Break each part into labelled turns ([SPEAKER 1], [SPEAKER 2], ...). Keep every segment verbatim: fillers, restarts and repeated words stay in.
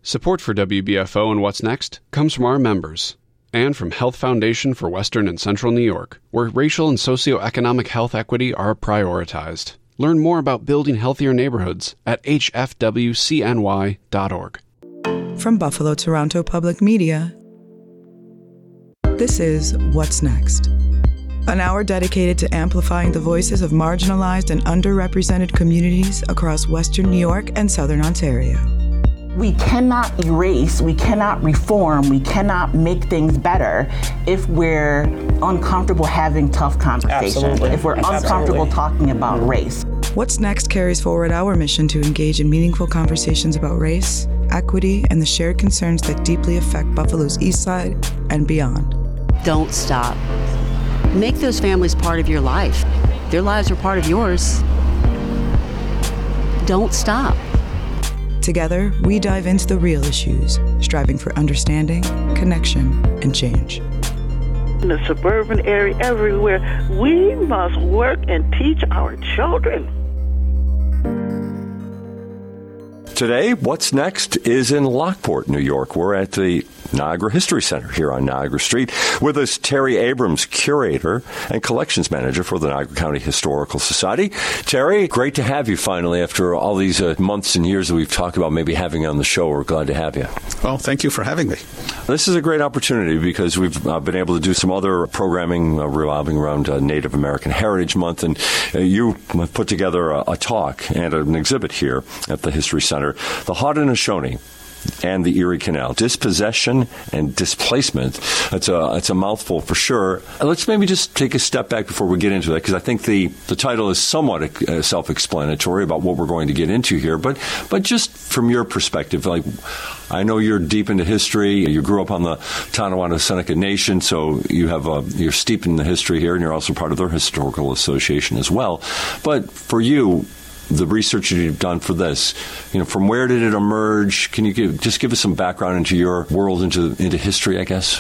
[SPEAKER 1] Support for W B F O and What's Next comes from our members and from Health Foundation for Western and Central New York, where racial and socioeconomic health equity are prioritized. Learn more about building healthier neighborhoods at h f w c n y dot org.
[SPEAKER 2] From Buffalo Toronto Public Media, this is What's Next, an hour dedicated to amplifying the voices of marginalized and underrepresented communities across Western New York and Southern Ontario.
[SPEAKER 3] We cannot erase, we cannot reform, we cannot make things better if we're uncomfortable having tough conversations, Absolutely. if we're Absolutely. uncomfortable talking about race.
[SPEAKER 2] What's Next carries forward our mission to engage in meaningful conversations about race, equity, and the shared concerns that deeply affect Buffalo's East Side and beyond.
[SPEAKER 4] Don't stop. Make those families part of your life. Their lives are part of yours. Don't stop.
[SPEAKER 2] Together, we dive into the real issues, striving for understanding, connection, and change.
[SPEAKER 5] In the suburban area, everywhere, we must work and teach our children.
[SPEAKER 6] Today, What's Next is in Lockport, New York. We're at the Niagara History Center here on Niagara Street. With us, Terry Abrams, curator and collections manager for the Niagara County Historical Society. Terry, great to have you finally after all these uh, months and years that we've talked about maybe having you on the show. We're glad to have you.
[SPEAKER 7] Well, thank you for having me.
[SPEAKER 6] This is a great opportunity because we've uh, been able to do some other programming uh, revolving around uh, Native American Heritage Month, and uh, you put together a, a talk and an exhibit here at the History Center, The Haudenosaunee and the Erie Canal, Dispossession and Displacement. It's a, it's a mouthful for sure. Let's maybe just take a step back before we get into that, because I think the, the title is somewhat uh, self-explanatory about what we're going to get into here. But but just from your perspective, like, I know you're deep into history. You grew up on the Tonawanda Seneca Nation, so you have a, you're steeped in the history here, and you're also part of their historical association as well. But for you, the research that you've done for this, you know, from where did it emerge? Can you give, just give us some background into your world, into into history, I guess?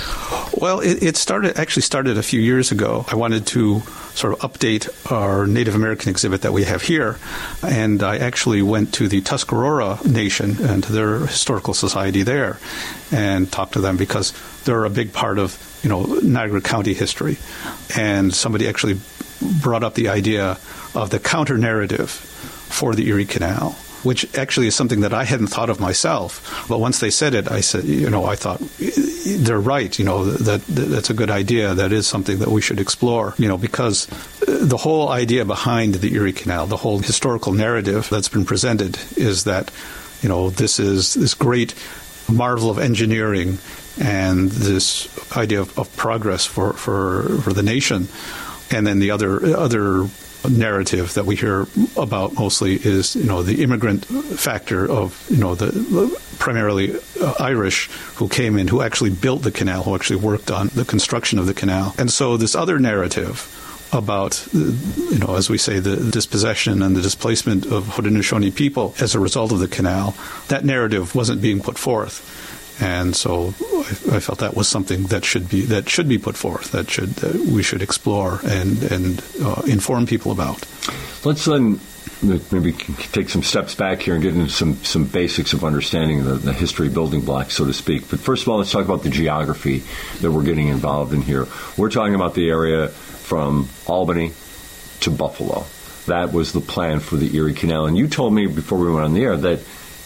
[SPEAKER 7] Well, it, it started actually started a few years ago. I wanted to sort of update our Native American exhibit that we have here, and I actually went to the Tuscarora Nation and to their historical society there, and talked to them because they're a big part of, you know, Niagara County history, and somebody actually brought up the idea of the counter-narrative for the Erie Canal, which actually is something that I hadn't thought of myself. But once they said it, I said, you know, I thought, they're right, you know, that, that that's a good idea. That is something that we should explore, you know, because the whole idea behind the Erie Canal, the whole historical narrative that's been presented is that, you know, this is this great marvel of engineering and this idea of, of progress for, for, for the nation. And then the other other narrative that we hear about mostly is, you know, the immigrant factor of, you know, the primarily uh, Irish who came in, who actually built the canal, who actually worked on the construction of the canal. And so this other narrative about, you know, as we say, the dispossession and the displacement of Haudenosaunee people as a result of the canal, that narrative wasn't being put forth. And so I, I felt that was something that should be that should be put forth, that should that we should explore and and uh, inform people about.
[SPEAKER 6] Let's then maybe take some steps back here and get into some, some basics of understanding the, the history building blocks, so to speak. But first of all, let's talk about the geography that we're getting involved in here. We're talking about the area from Albany to Buffalo. That was the plan for the Erie Canal. And you told me before we went on the air that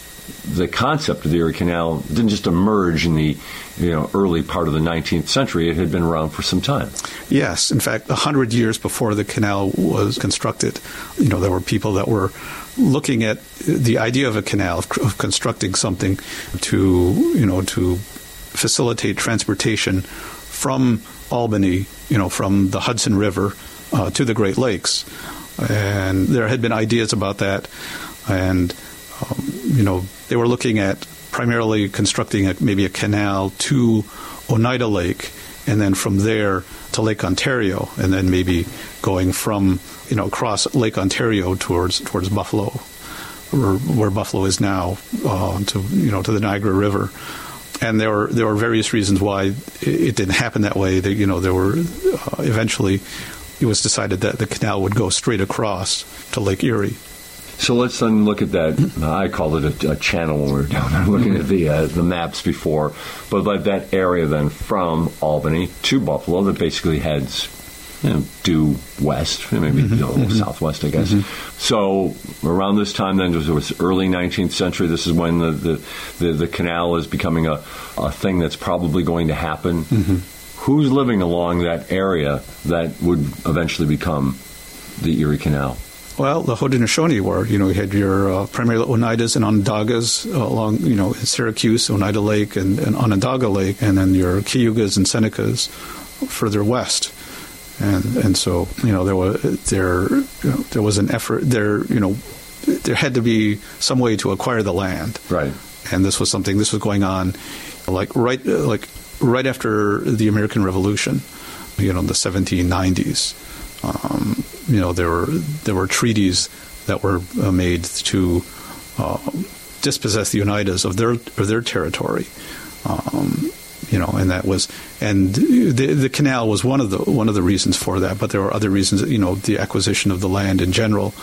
[SPEAKER 6] the concept of the Erie Canal didn't just emerge in the, you know, early part of the nineteenth century. It had been around for some time.
[SPEAKER 7] Yes. In fact, a hundred years before the canal was constructed, you know, there were people that were looking at the idea of a canal, of, of constructing something to, you know, to facilitate transportation from Albany, you know, from the Hudson River uh, to the Great Lakes. And there had been ideas about that. And Um, you know, they were looking at primarily constructing a, maybe a canal to Oneida Lake, and then from there to Lake Ontario, and then maybe going from, you know, across Lake Ontario towards towards Buffalo, or where Buffalo is now, uh, to you know to the Niagara River. And there were there were various reasons why it didn't happen that way. That, you know, there were uh, eventually it was decided that the canal would go straight across to Lake Erie.
[SPEAKER 6] So let's then look at that. I called it a, a channel when we were down there looking at the uh, the maps before. But like that area then from Albany to Buffalo that basically heads, you know, due west, maybe mm-hmm. a little mm-hmm. southwest, I guess. Mm-hmm. So around this time then, it was early nineteenth century. This is when the the, the, the canal is becoming a, a thing that's probably going to happen. Mm-hmm. Who's living along that area that would eventually become the Erie Canal?
[SPEAKER 7] Well, the Haudenosaunee were, you know, you had your uh, primarily Oneidas and Onondagas uh, along, you know, in Syracuse, Oneida Lake and, and Onondaga Lake, and then your Cayugas and Senecas further west. And and so, you know, there was there you know, there was an effort there, you know, there had to be some way to acquire the land.
[SPEAKER 6] Right.
[SPEAKER 7] And this was something, this was going on like right like right after the American Revolution, you know, in the seventeen nineties. Um, you know, there were there were treaties that were uh, made to uh, dispossess the Oneidas of their of their territory. Um, you know, and that was and the the canal was one of the one of the reasons for that. But there were other reasons. You know, the acquisition of the land in general.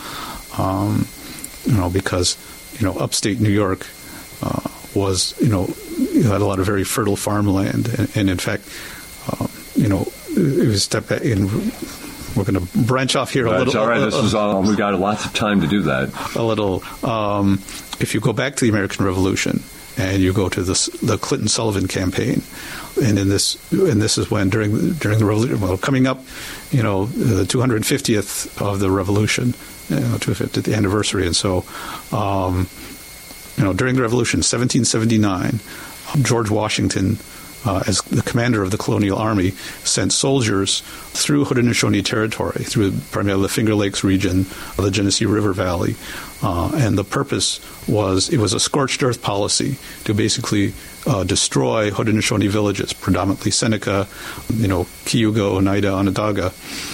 [SPEAKER 7] Um, you know, because you know, upstate New York uh, was you know you had a lot of very fertile farmland, and, and in fact, uh, you know, it was step back in. We're going to branch off here a
[SPEAKER 6] That's
[SPEAKER 7] little.
[SPEAKER 6] All right,
[SPEAKER 7] uh,
[SPEAKER 6] this is all. We got lots of time to do that.
[SPEAKER 7] A little. Um, if you go back to the American Revolution and you go to this, the Clinton-Sullivan campaign, and in this, and this is when during during the revolution, well, coming up, you know, the two hundred fiftieth of the revolution, you know, two hundred fiftieth anniversary, and so, um, you know, during the revolution, seventeen seventy-nine, George Washington. Uh, as the commander of the colonial army, sent soldiers through Haudenosaunee territory, through primarily the Finger Lakes region of the Genesee River Valley. Uh, and the purpose was, it was a scorched earth policy to basically uh, destroy Haudenosaunee villages, predominantly Seneca, you know, Cayuga, Oneida, Onondaga,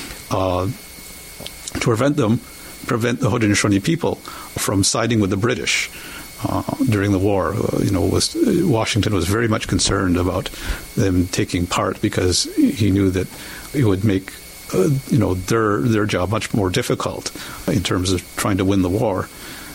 [SPEAKER 7] uh, to prevent them, prevent the Haudenosaunee people from siding with the British. Uh, during the war, uh, you know, was Washington was very much concerned about them taking part because he knew that it would make, uh, you know, their their job much more difficult in terms of trying to win the war.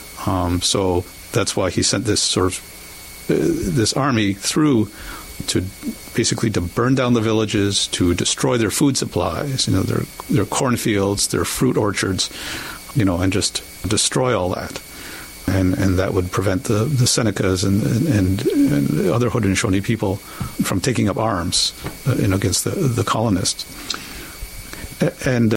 [SPEAKER 7] Um, so that's why he sent this sort of uh, this army through to basically to burn down the villages, to destroy their food supplies, you know, their their cornfields, their fruit orchards, you know, and just destroy all that. And, and that would prevent the, the Senecas and, and, and other Haudenosaunee people from taking up arms uh, you know, against the, the colonists. And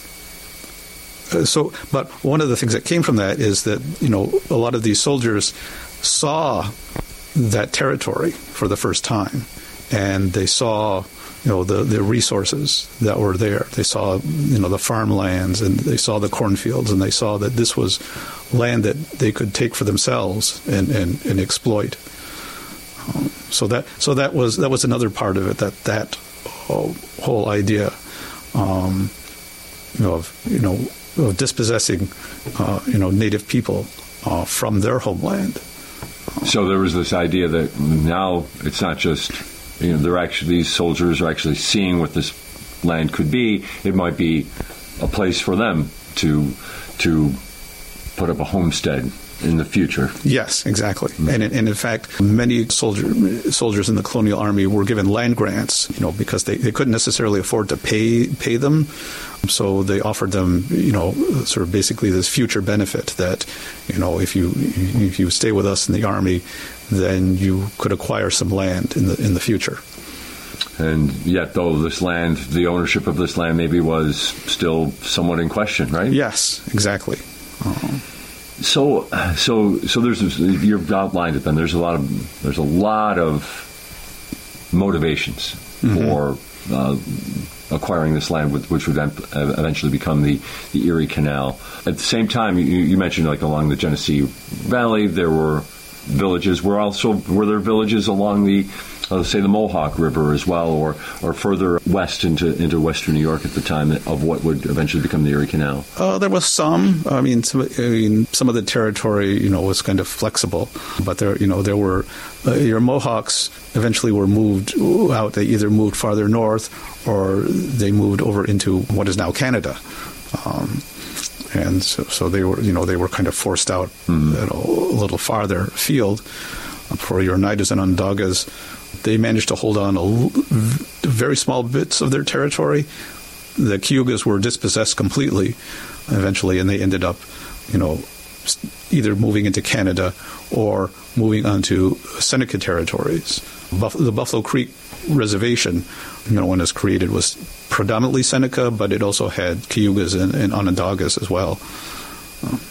[SPEAKER 7] uh, so, but one of the things that came from that is that, you know, a lot of these soldiers saw that territory for the first time, and they saw, you know, the, the resources that were there. They saw, you know, the farmlands, and they saw the cornfields, and they saw that this was land that they could take for themselves and, and, and exploit. Um, so that so that was that was another part of it. That that uh, whole idea, um, you know, of you know of dispossessing, uh, you know, native people uh, from their homeland.
[SPEAKER 6] So there was this idea that now it's not just. You know, they're actually these soldiers are actually seeing what this land could be. It might be a place for them to to put up a homestead in the future.
[SPEAKER 7] Yes, exactly. Mm-hmm. And, and in fact, many soldier, soldiers in the colonial army were given land grants, you know, because they, they couldn't necessarily afford to pay pay them. So they offered them, you know, sort of basically this future benefit that, you know, if you if you stay with us in the army, then you could acquire some land in the in the future.
[SPEAKER 6] And yet, though, this land, the ownership of this land maybe was still somewhat in question, right?
[SPEAKER 7] Yes, exactly. Uh-huh.
[SPEAKER 6] So, so, so there's this, you've outlined it. Then there's a lot of there's a lot of motivations mm-hmm. for uh, acquiring this land, which would eventually become the, the Erie Canal. At the same time, you, you mentioned like along the Genesee Valley, there were villages. Were also were there villages along the uh, say the Mohawk River as well, or or further west into into western New York at the time of what would eventually become the Erie Canal?
[SPEAKER 7] Uh, there was some. I mean, some, I mean, some of the territory, you know, was kind of flexible, but there, you know, there were uh, your Mohawks eventually were moved out. They either moved farther north or they moved over into what is now Canada. Um, and so, so they were, you know, they were kind of forced out mm. you know, a little farther afield. For your Oneidas and Onondagas, they managed to hold on a l- very small bits of their territory. The Cayugas were dispossessed completely eventually, and they ended up, you know, either moving into Canada or moving onto Seneca territories. Buff- the Buffalo Creek Reservation, you know, when it was created, was predominantly Seneca, but it also had Cayugas and, and Onondagas as well. Um,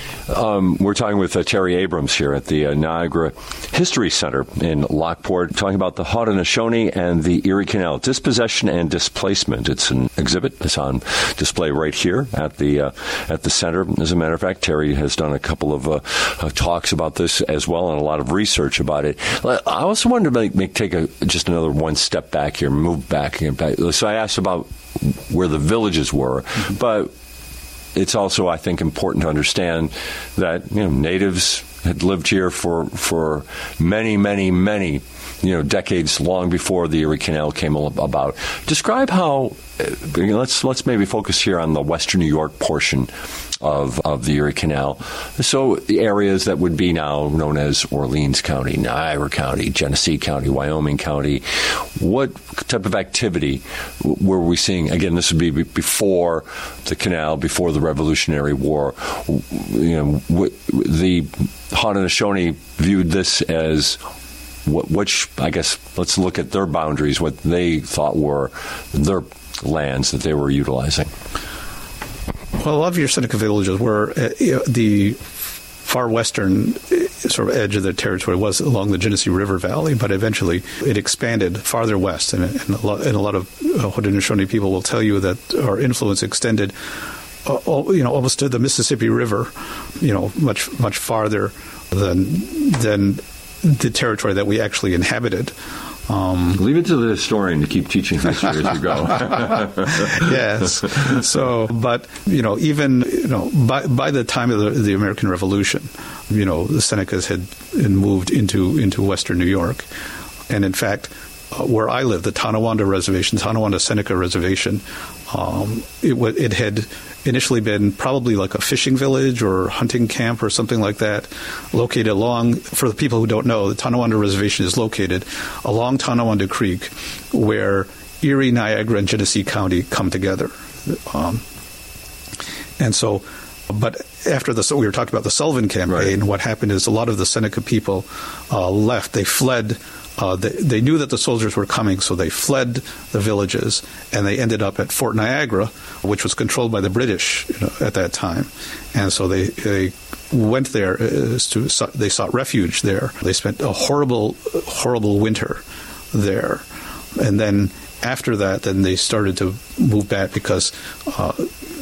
[SPEAKER 6] Um, we're talking with uh, Terry Abrams here at the uh, Niagara History Center in Lockport, talking about the Haudenosaunee and the Erie Canal, dispossession and displacement. It's an exhibit that's on display right here at the uh, at the center. As a matter of fact, Terry has done a couple of uh, uh, talks about this as well and a lot of research about it. I also wanted to make, make take a, just another one step back here, move back, back. So I asked about where the villages were, mm-hmm. but it's also, I think, important to understand that, you know, natives had lived here for for many, many, many, you know, decades long before the Erie Canal came about. Describe how. Uh, let's let's maybe focus here on the Western New York portion of of the Erie Canal. So the areas that would be now known as Orleans County, Niagara County, Genesee County, Wyoming County. What type of activity were we seeing? Again, this would be before the canal, before the Revolutionary War. You know, the Haudenosaunee viewed this as what, which, I guess, let's look at their boundaries, what they thought were their lands that they were utilizing.
[SPEAKER 7] Well, a lot of your Seneca villages were uh, you know, the far western sort of edge of the territory was along the Genesee River Valley, but eventually it expanded farther west, and, and, a, lot, and a lot of uh, Haudenosaunee people will tell you that our influence extended, uh, all, you know, almost to the Mississippi River, you know, much much farther than than the territory that we actually inhabited. Um,
[SPEAKER 6] Leave it to the historian to keep teaching history as you go.
[SPEAKER 7] Yes. So, but, you know, even, you know, by by the time of the, the American Revolution, you know, the Senecas had, had moved into, into Western New York. And in fact, uh, where I live, the Tonawanda Reservation, Tonawanda Seneca Reservation, um, it, w- it had initially been probably like a fishing village or hunting camp or something like that, located along, for the people who don't know, the Tonawanda Reservation is located along Tonawanda Creek, where Erie, Niagara, and Genesee County come together. Um, and so, but after the, so we were talking about the Sullivan Campaign, right. What happened is a lot of the Seneca people uh, left. They fled. Uh, they, they knew that the soldiers were coming, so they fled the villages, and they ended up at Fort Niagara, which was controlled by the British, you know, at that time. And so they, they went there as to they sought refuge there. They spent a horrible, horrible winter there, and then after that, then they started to move back because uh,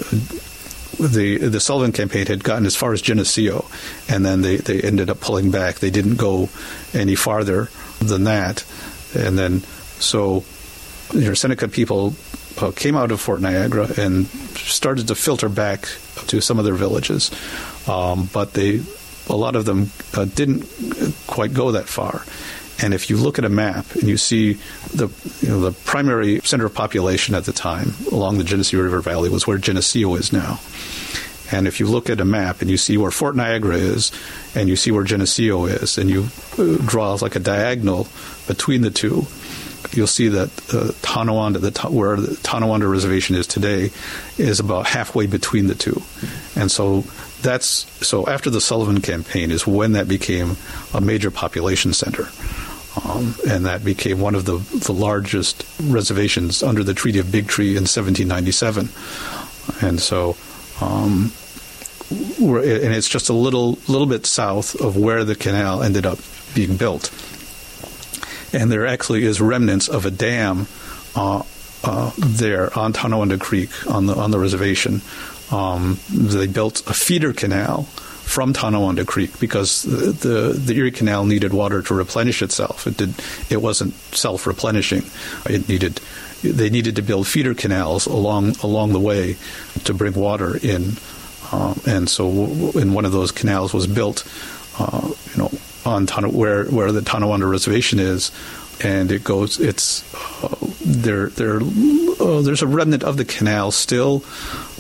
[SPEAKER 7] the the Sullivan Campaign had gotten as far as Geneseo, and then they, they ended up pulling back. They didn't go any farther than that. And then, so, you know, Seneca people uh, came out of Fort Niagara and started to filter back to some of their villages. Um, but they, a lot of them uh, didn't quite go that far. And if you look at a map and you see the, you know, the primary center of population at the time along the Genesee River Valley was where Geneseo is now. And if you look at a map and you see where Fort Niagara is and you see where Geneseo is, and you draw like a diagonal between the two, you'll see that uh, Tonawanda, the, where the Tonawanda Reservation is today, is about halfway between the two. And so that's so after the Sullivan Campaign is when that became a major population center. Um, and that became one of the, the largest reservations under the Treaty of Big Tree in seventeen ninety-seven. And so... Um, and it's just a little little bit south of where the canal ended up being built. And there actually is remnants of a dam uh, uh, there on Tonawanda Creek on the on the reservation. Um, they built a feeder canal from Tonawanda Creek because the, the the Erie Canal needed water to replenish itself. It did it wasn't self-replenishing. It needed they needed to build feeder canals along along the way to bring water in. Um, and so, in one of those canals was built, uh, you know, on Tana, where where the Tonawanda Reservation is, and it goes. It's uh, there. There. Uh, there's a remnant of the canal still,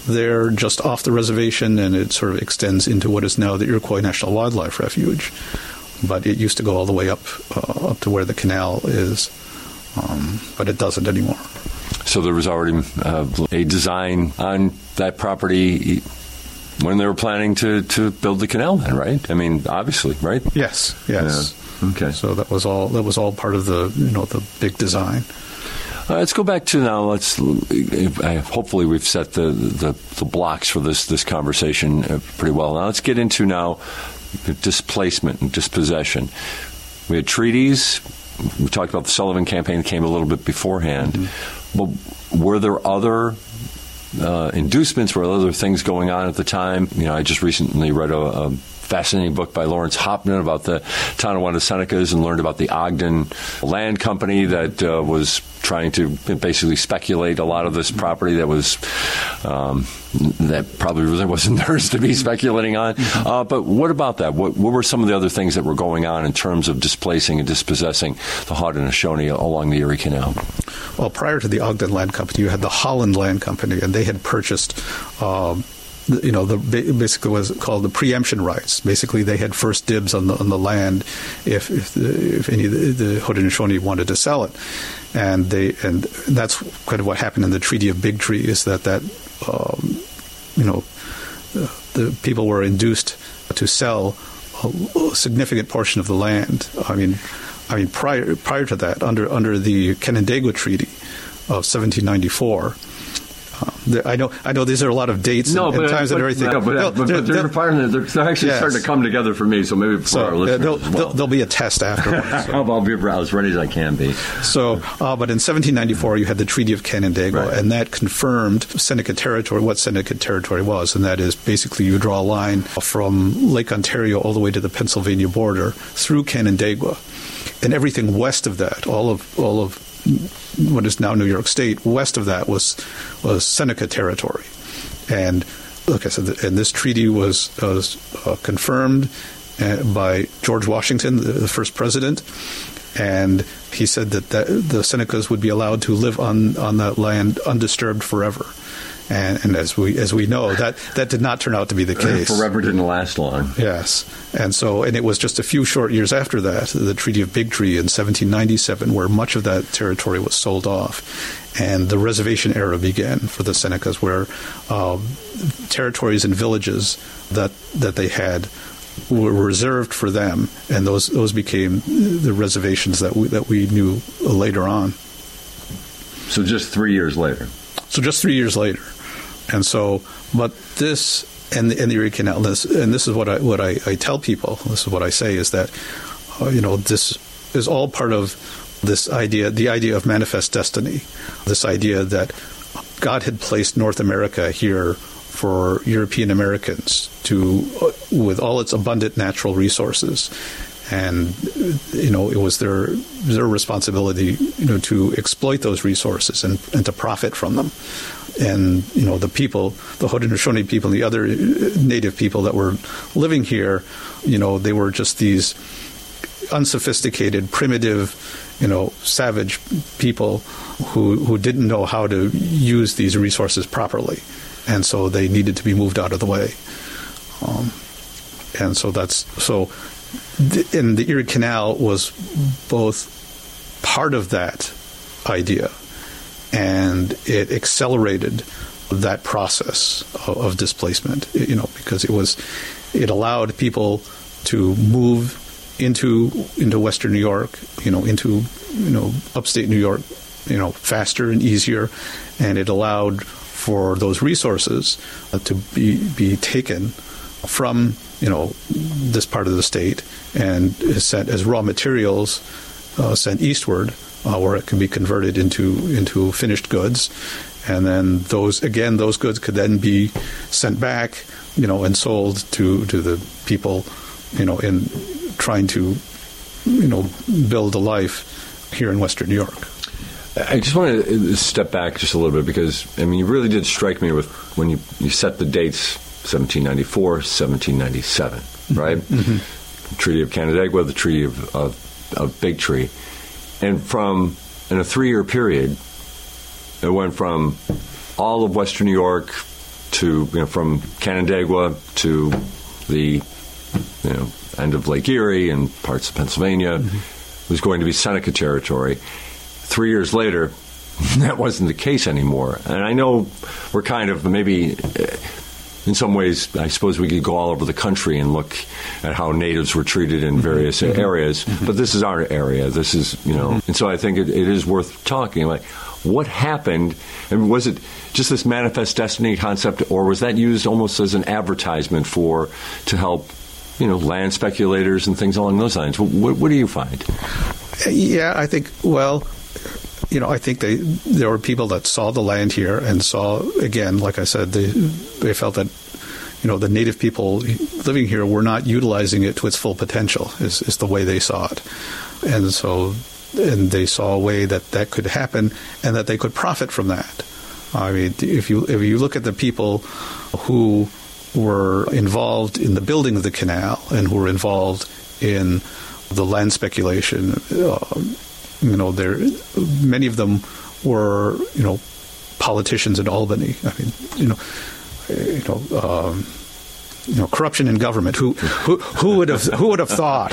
[SPEAKER 7] there just off the reservation, and it sort of extends into what is now the Iroquois National Wildlife Refuge. But it used to go all the way up uh, up to where the canal is, um, but it doesn't anymore.
[SPEAKER 6] So there was already uh, a design on that property when they were planning to, to build the canal then, right? I mean, obviously, right?
[SPEAKER 7] Yes, yes.
[SPEAKER 6] Yeah. Okay.
[SPEAKER 7] So that was all that was all part of the, you know, the big design.
[SPEAKER 6] Uh, let's go back to now. Let's uh, hopefully we've set the, the, the blocks for this this conversation uh, pretty well. Now let's get into now displacement and dispossession. We had treaties. We talked about the Sullivan campaign that came a little bit beforehand. Mm-hmm. Well, were there other uh, inducements? Were there other things going on at the time? You know, I just recently read a, a fascinating book by Lawrence Hopman about the Tonawanda Senecas and learned about the Ogden Land Company that uh, was trying to basically speculate a lot of this property that was um, that probably really wasn't theirs to be speculating on. Uh, but what about that? What, what were some of the other things that were going on in terms of displacing and dispossessing the Haudenosaunee along the Erie Canal?
[SPEAKER 7] Well, prior to the Ogden Land Company, you had the Holland Land Company, and they had purchased um, you know, the basically was called the preemption rights. Basically, they had first dibs on the on the land if if, the, if any of the, the Haudenosaunee wanted to sell it, and they and that's kind of what happened in the Treaty of Big Tree, is that that um, you know the, the people were induced to sell a, a significant portion of the land. I mean, I mean prior prior to that, under under the Canandaigua Treaty of seventeen ninety-four. Um, I know, I know. These are a lot of dates
[SPEAKER 6] no,
[SPEAKER 7] and,
[SPEAKER 6] but,
[SPEAKER 7] and times
[SPEAKER 6] but,
[SPEAKER 7] and everything.
[SPEAKER 6] No, but,
[SPEAKER 7] they'll,
[SPEAKER 6] but, but they're, they're, they're, they're actually yes. starting to come together for me. So maybe for
[SPEAKER 7] so,
[SPEAKER 6] our listeners
[SPEAKER 7] uh,
[SPEAKER 6] as well.
[SPEAKER 7] There'll, there'll be a test afterwards. So.
[SPEAKER 6] I'll be as ready as I can be.
[SPEAKER 7] So, uh, but in seventeen ninety-four, you had the Treaty of Canandaigua,
[SPEAKER 6] right.
[SPEAKER 7] and that confirmed Seneca territory. What Seneca territory was, and that is basically you draw a line from Lake Ontario all the way to the Pennsylvania border through Canandaigua, and everything west of that, all of all of what is now New York State, west of that was was Seneca territory. And like I said, and this treaty was, was uh, confirmed uh, by George Washington, the, the first president, and he said that, that the Senecas would be allowed to live on, on that land undisturbed forever. And, and as we as we know, that, that did not turn out to be the case.
[SPEAKER 6] Forever didn't last long.
[SPEAKER 7] Yes, and so and it was just a few short years after that, the Treaty of Big Tree in seventeen ninety-seven, where much of that territory was sold off, and the reservation era began for the Senecas, where uh, territories and villages that that they had were reserved for them, and those those became the reservations that we that we knew later on.
[SPEAKER 6] So just three years later.
[SPEAKER 7] So just three years later. And so, but this and the, and the Erie Canal, this, and this is what I what I, I tell people. This is what I say is that, uh, you know, this is all part of this idea, the idea of manifest destiny. This idea that God had placed North America here for European Americans to, uh, with all its abundant natural resources, and you know, it was their their responsibility, you know, to exploit those resources and, and to profit from them. And, you know, the people, the Haudenosaunee people, and the other native people that were living here, you know, they were just these unsophisticated, primitive, you know, savage people who who didn't know how to use these resources properly. And so they needed to be moved out of the way. Um, and so that's, so, th- and the Erie Canal was both part of that idea, and it accelerated that process of, of displacement, you know, because it was, it allowed people to move into into Western New York, you know, into, you know, upstate New York, you know, faster and easier, and it allowed for those resources uh, to be be taken from, you know, this part of the state and is sent as raw materials, uh, sent eastward, Uh, where it can be converted into into finished goods, and then those again those goods could then be sent back, you know, and sold to to the people, you know, in trying to, you know, build a life here in Western New York.
[SPEAKER 6] I just want to step back just a little bit, because I mean, you really did strike me with when you you set the dates, seventeen ninety-four, seventeen ninety-seven, right? Mm-hmm. Treaty of Canandaigua, the Treaty of, of of Big Tree. And from, in a three-year period, it went from all of Western New York to, you know, from Canandaigua to the, you know, end of Lake Erie and parts of Pennsylvania, mm-hmm. was going to be Seneca territory. Three years later, that wasn't the case anymore. And I know we're kind of maybe, in some ways, I suppose we could go all over the country and look at how natives were treated in various mm-hmm. areas, mm-hmm. but this is our area. This is, you know, mm-hmm. and so I think it, it is worth talking. Like, what happened, and was it just this manifest destiny concept, or was that used almost as an advertisement for, to help, you know, land speculators and things along those lines? What, what do you find?
[SPEAKER 7] Yeah, I think, well, you know, I think they there were people that saw the land here and saw, again, like I said, they, they felt that, you know, the native people living here were not utilizing it to its full potential, is, is the way they saw it. And so, and they saw a way that that could happen and that they could profit from that. I mean, if you if you look at the people who were involved in the building of the canal and who were involved in the land speculation, uh, you know, there many of them were, you know, politicians in Albany. I mean, you know, you know, um, you know, corruption in government. Who who who would have who would have thought?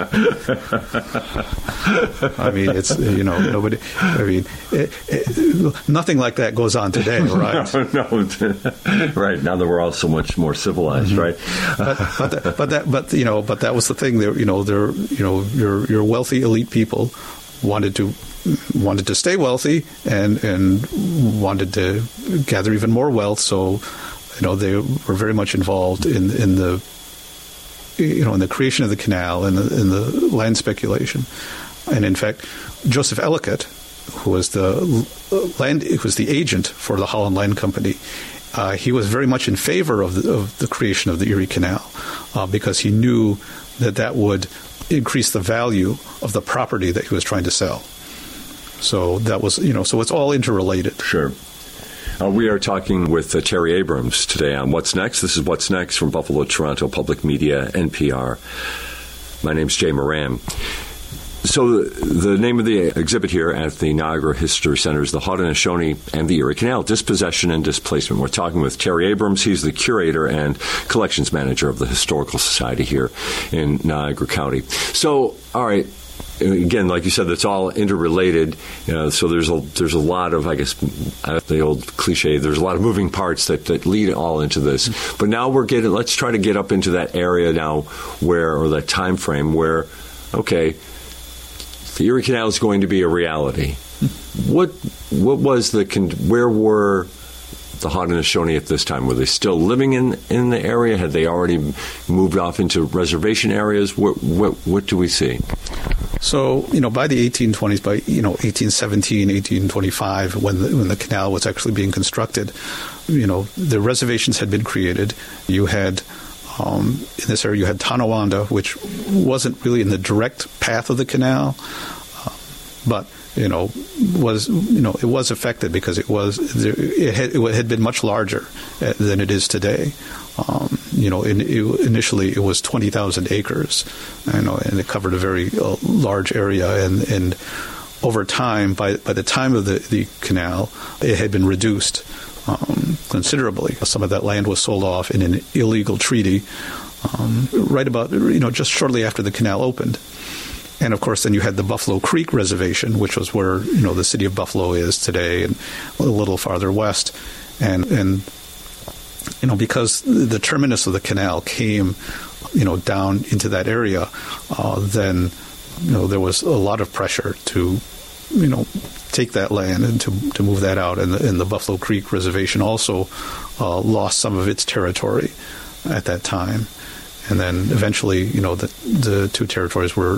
[SPEAKER 7] I mean, it's, you know, nobody. I mean, it, it, nothing like that goes on today, right?
[SPEAKER 6] no, no, right. Now that we're all so much more civilized, mm-hmm. right?
[SPEAKER 7] but but that, but that but you know, but that was the thing. There, you know, there, you know, your your wealthy elite people wanted to wanted to stay wealthy and and wanted to gather even more wealth. So, you know, they were very much involved in in the you know in the creation of the canal and the, in the land speculation. And in fact, Joseph Ellicott, who was the land who was the agent for the Holland Land Company, uh, he was very much in favor of the, of the creation of the Erie Canal uh, because he knew that that would increase the value of the property that he was trying to sell. So that was, you know, so it's all interrelated.
[SPEAKER 6] Sure. Uh, we are talking with uh, Terry Abrams today on What's Next. This is What's Next from Buffalo, Toronto Public Media, N P R. My name's Jay Moran. So the name of the exhibit here at the Niagara History Center is The Haudenosaunee and the Erie Canal, Dispossession and Displacement. We're talking with Terry Abrams. He's the curator and collections manager of the Historical Society here in Niagara County. So, all right, again, like you said, it's all interrelated. You know, so there's a there's a lot of, I guess, the old cliche, there's a lot of moving parts that, that lead all into this. But now we're getting, let's try to get up into that area now where, or that time frame where, okay, the Erie Canal is going to be a reality. What what was the where were the Haudenosaunee at this time? Were they still living in, in the area? Had they already moved off into reservation areas? What what what do we see?
[SPEAKER 7] So, you know, by the eighteen twenties, by, you know, eighteen seventeen, eighteen twenty-five, when the, when the canal was actually being constructed, you know, the reservations had been created. You had Um, in this area, you had Tonawanda, which wasn't really in the direct path of the canal, uh, but you know was you know it was affected because it was it had, it had been much larger than it is today. Um, you know, in, it, initially it was twenty thousand acres, you know, and it covered a very uh, large area, and and over time, by by the time of the, the canal, it had been reduced Um, considerably. Some of that land was sold off in an illegal treaty um, right about, you know, just shortly after the canal opened. And, of course, then you had the Buffalo Creek Reservation, which was where, you know, the city of Buffalo is today and a little farther west. And, and you know, because the terminus of the canal came, you know, down into that area, uh, then, you know, there was a lot of pressure to, you know, take that land and to to move that out. And the, and the Buffalo Creek Reservation also uh, lost some of its territory at that time. And then eventually, you know, the, the two territories were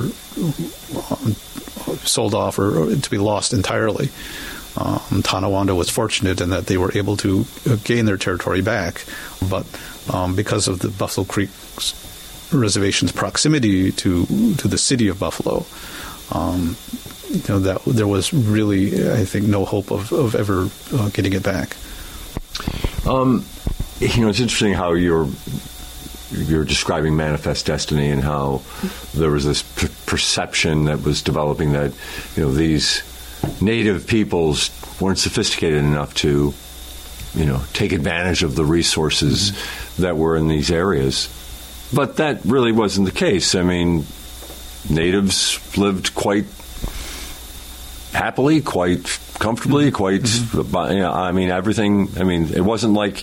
[SPEAKER 7] sold off or, or to be lost entirely. Um, Tonawanda was fortunate in that they were able to gain their territory back. But um, because of the Buffalo Creek Reservation's proximity to, to the city of Buffalo, um, you know, that there was really, I think, no hope of, of ever uh, getting it back.
[SPEAKER 6] Um, you know, it's interesting how you're you're describing manifest destiny and how there was this p- perception that was developing that, you know, these native peoples weren't sophisticated enough to you know, take advantage of the resources mm-hmm. that were in these areas. But that really wasn't the case. I mean, natives lived quite happily, quite comfortably, mm-hmm. quite, mm-hmm. you know, I mean, everything, I mean, it wasn't like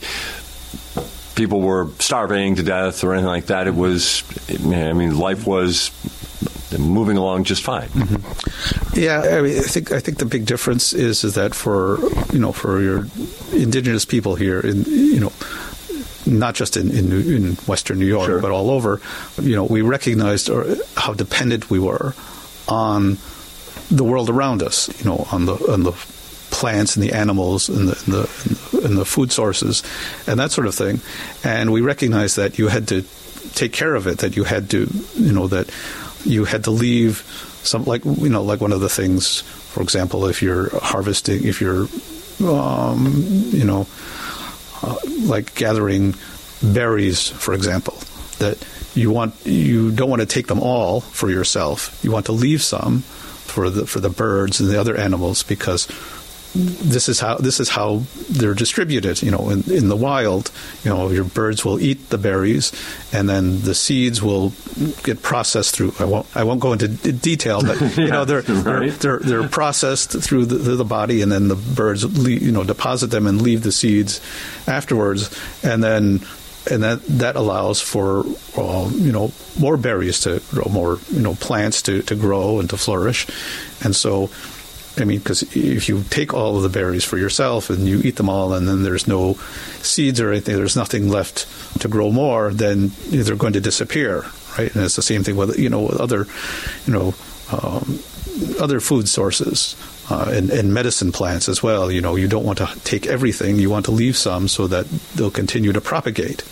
[SPEAKER 6] people were starving to death or anything like that. It was, I mean, life was moving along just fine.
[SPEAKER 7] Mm-hmm. Yeah, I mean, I think I think the big difference is is that for you know for your indigenous people here, in you know, not just in in, in Western New York, sure. but all over, you know, we recognized how dependent we were on the world around us. You know, on the on the plants and the animals and the, and the and the food sources and that sort of thing, and we recognized that you had to take care of it. That you had to, you know, that you had to leave some, like, you know, like one of the things, for example, if you're harvesting, if you're, um, you know, uh, like gathering berries, for example, that you want, you don't want to take them all for yourself. You want to leave some for the for the birds and the other animals, because this is how this is how they're distributed. You know, in, in the wild, you know, your birds will eat the berries, and then the seeds will get processed through. I won't I won't go into d- detail, but you yeah, know, they're, right. they're they're they're processed through the, the body, and then the birds leave, you know deposit them and leave the seeds afterwards, and then and that that allows for uh, you know more berries to grow, more you know plants to, to grow and to flourish, and so. I mean, because if you take all of the berries for yourself and you eat them all, and then there's no seeds or anything, there's nothing left to grow more, then they're going to disappear, right? And it's the same thing with, you know, with other, you know, um, other food sources uh, and, and medicine plants as well. You know, you don't want to take everything; you want to leave some so that they'll continue to propagate.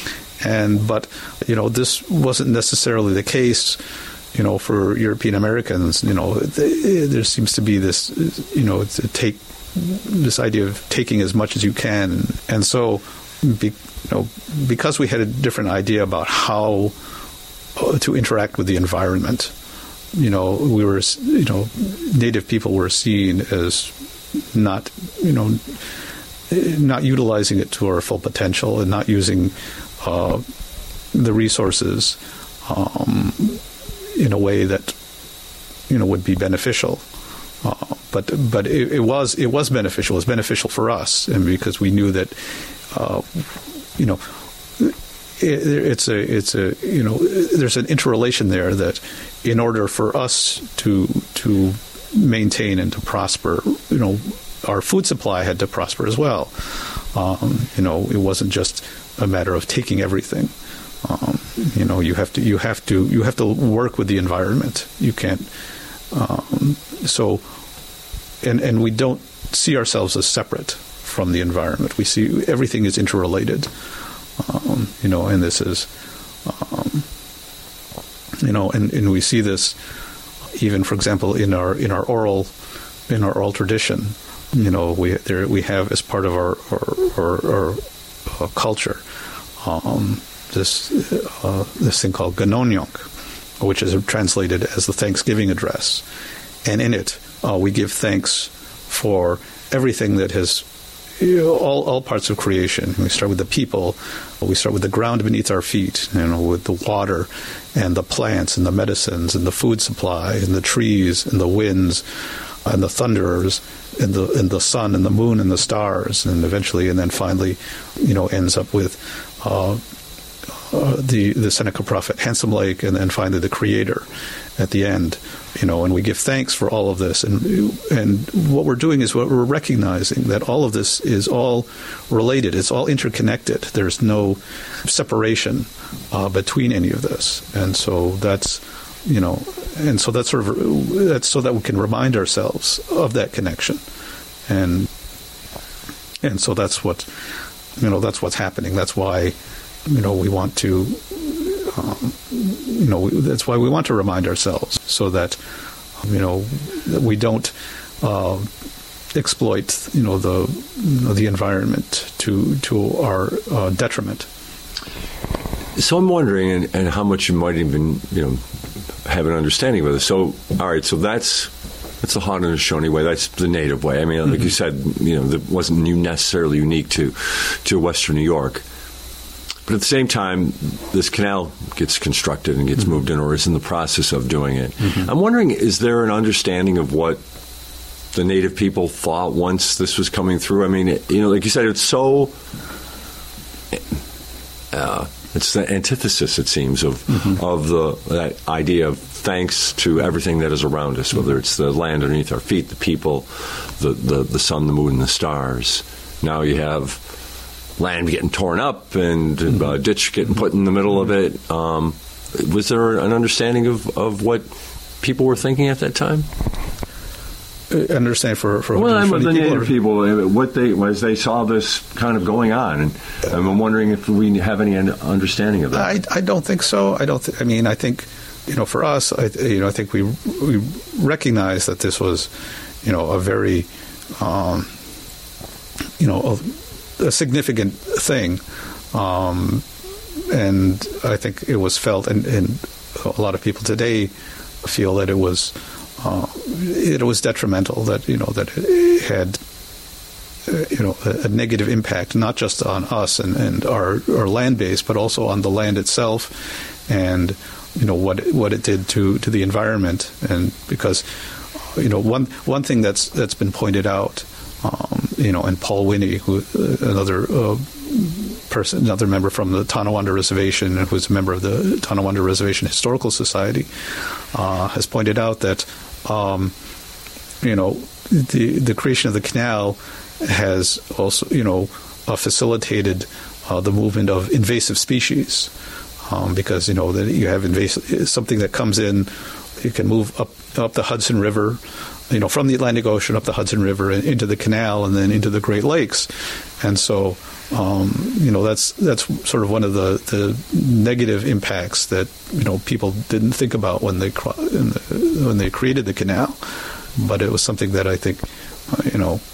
[SPEAKER 7] And but you know, this wasn't necessarily the case. You know, for European Americans, you know, they, there seems to be this, you know, to take this idea of taking as much as you can, and, and so, be, you know, because we had a different idea about how uh, to interact with the environment, you know, we were, you know, Native people were seen as not, you know, not utilizing it to our full potential and not using uh, the resources. Um, in a way that, you know, would be beneficial, uh, but but it, it was it was beneficial. It was beneficial for us, and because we knew that, uh, you know, it, it's a it's a you know there's an interrelation there that, in order for us to to maintain and to prosper, you know, our food supply had to prosper as well. Um, you know, it wasn't just a matter of taking everything. Um, you know, you have to you have to you have to work with the environment. You can't. Um, so, and and we don't see ourselves as separate from the environment. We see everything is interrelated. Um, you know, and this is, um, you know, and, and we see this even, for example, in our in our oral in our oral tradition. You know, we there we have as part of our our, our, our uh, culture. Um, This uh, this thing called Ganonyunk, which is translated as the Thanksgiving address, and in it uh, we give thanks for everything that has, you know, all all parts of creation. We start with the people, we start with the ground beneath our feet, you know, with the water, and the plants, and the medicines, and the food supply, and the trees, and the winds, and the thunderers, and the and the sun, and the moon, and the stars, and eventually, and then finally, you know, ends up with. Uh, Uh, the the Seneca prophet, Handsome Lake, and then finally the Creator at the end, you know, and we give thanks for all of this, and and what we're doing is what we're recognizing that all of this is all related, it's all interconnected. There's no separation uh, between any of this, and so that's, you know, and so that's sort of that's so that we can remind ourselves of that connection, and and so that's what, you know, that's what's happening. That's why. You know, we want to, um, you know, that's why we want to remind ourselves so that, you know, that we don't uh, exploit, you know, the you know, the environment to to our uh, detriment.
[SPEAKER 6] So I'm wondering, and, and how much you might even, you know, have an understanding of this. So, all right, so that's That's the Haudenosaunee way. That's the native way. I mean, like mm-hmm. you said, you know, that wasn't necessarily unique to, to Western New York. But at the same time, this canal gets constructed and gets mm-hmm. moved in, or is in the process of doing it. Mm-hmm. I'm wondering, is there an understanding of what the native people thought once this was coming through? I mean, it, you know, like you said, it's so... Uh, it's the antithesis, it seems, of mm-hmm. of the that idea of thanks to everything that is around us, whether it's the land underneath our feet, the people, the, the, the sun, the moon, and the stars. Now you have land getting torn up and mm-hmm. a ditch getting put in the middle of it. Um, was there an understanding of, of what people were thinking at that time?
[SPEAKER 7] Understand for for
[SPEAKER 6] well, I'm
[SPEAKER 7] the
[SPEAKER 6] people,
[SPEAKER 7] native
[SPEAKER 6] or, people what they as they saw this kind of going on, and I'm wondering if we have any understanding of that.
[SPEAKER 7] I, I don't think so. I don't. Th- I mean, I think you know, for us, I, you know, I think we we recognize that this was, you know, a very, um, you know, a, a significant thing, um, and I think it was felt, and, and a lot of people today feel that it was. Uh, it was detrimental, that you know that it had uh, you know a, a negative impact, not just on us and, and our, our land base, but also on the land itself, and you know what what it did to, to the environment. And because you know one one thing that's that's been pointed out, um, you know, and Paul Winnie, who uh, another uh, person, another member from the Tonawanda Reservation, and who's a member of the Tonawanda Reservation Historical Society, uh, has pointed out that. Um, you know, the the creation of the canal has also, you know, uh, facilitated uh, the movement of invasive species, um, because you know that you have invasive something that comes in, you can move up up the Hudson River, you know, from the Atlantic Ocean up the Hudson River and into the canal and then into the Great Lakes, and so. Um, you know, that's that's sort of one of the, the negative impacts that you know people didn't think about when they in the, when they created the canal, but it was something that I think, uh, you know,